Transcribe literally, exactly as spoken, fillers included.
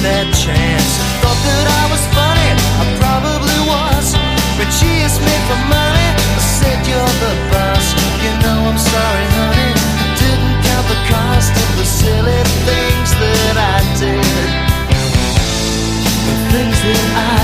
that chance. Thought that I was funny, I probably was. When she asked me for money, I said you're the boss. You know I'm sorry, honey, I didn't count the cost of the silly things that I did. The things that I